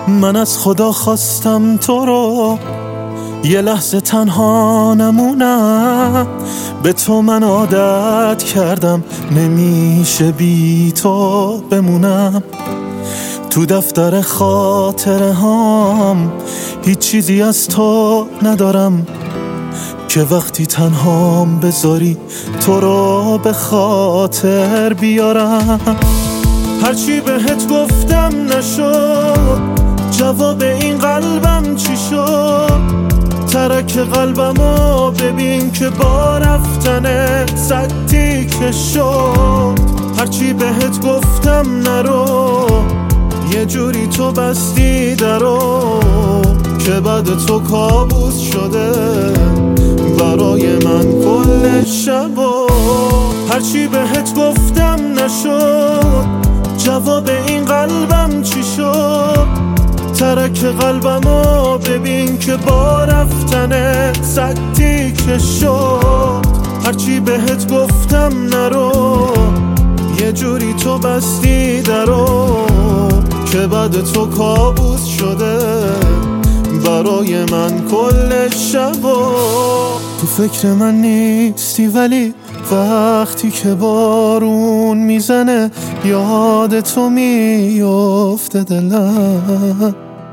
من از خدا خواستم تو رو یه لحظه تنها نمونم، به تو من عادت کردم نمیشه بی تو بمونم. تو دفتر خاطره هام هیچ چیزی از تو ندارم که وقتی تنهام بذاری تو رو به خاطر بیارم. هرچی بهت گفتم نشد، جواب این قلبم چی شد؟ ترک قلبمو ببین که با رفتن سکتی که شد. هرچی بهت گفتم نرو، یه جوری تو بستی درو که بعد تو کابوس شده برای من کل شبو. هرچی بهت گفتم نشد، جواب این قلبم چی شد؟ ترک قلبمو ببین که با رفتن سکتی که شد. هرچی بهت گفتم نرو، یه جوری تو بستی درو که بعد تو کابوس شده برای من کل شبو. تو فکر من نیستی ولی وقتی که بارون میزنه یاد تو میفته دلم.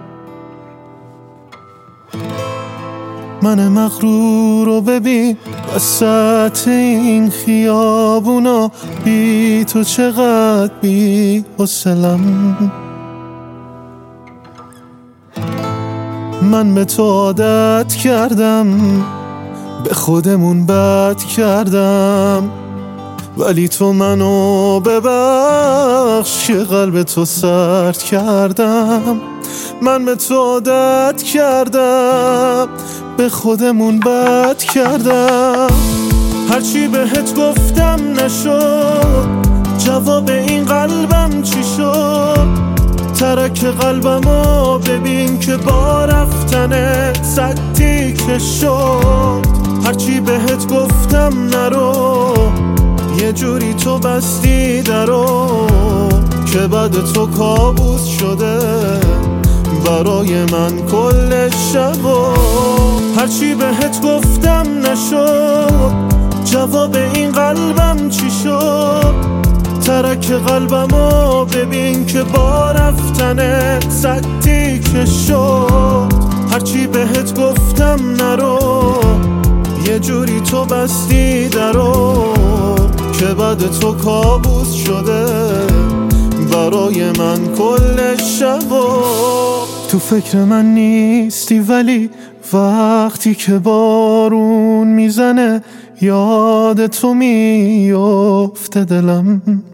من مغرور رو ببین وسط این خیابونا، بی تو چقدر بی حوصله‌ام. من به تو عادت کردم، به خودمون بد کردم، ولی تو منو ببخش که قلب تو سرد کردم. من به تو عادت کردم، به خودمون بد کردم. هرچی بهت گفتم نشد، جواب این قلبم چی شد؟ ترک قلبمو ببین که با رفتن سکتی که شد. هرچی بهت گفتم نرو، یه جوری تو بستی درو که بعد تو کابوس شده برای من کل شبو. هرچی بهت گفتم نشد، جواب این قلبم چی شد؟ ترک قلبمو ببین که با رفتن سکتی که شد. هرچی بهت گفتم نرو، یه جوری تو بستی درو که بعد تو کابوس شده برای من کل شبو. تو فکر من نیستی ولی وقتی که بارون میزنه یاد تو میفته دلم.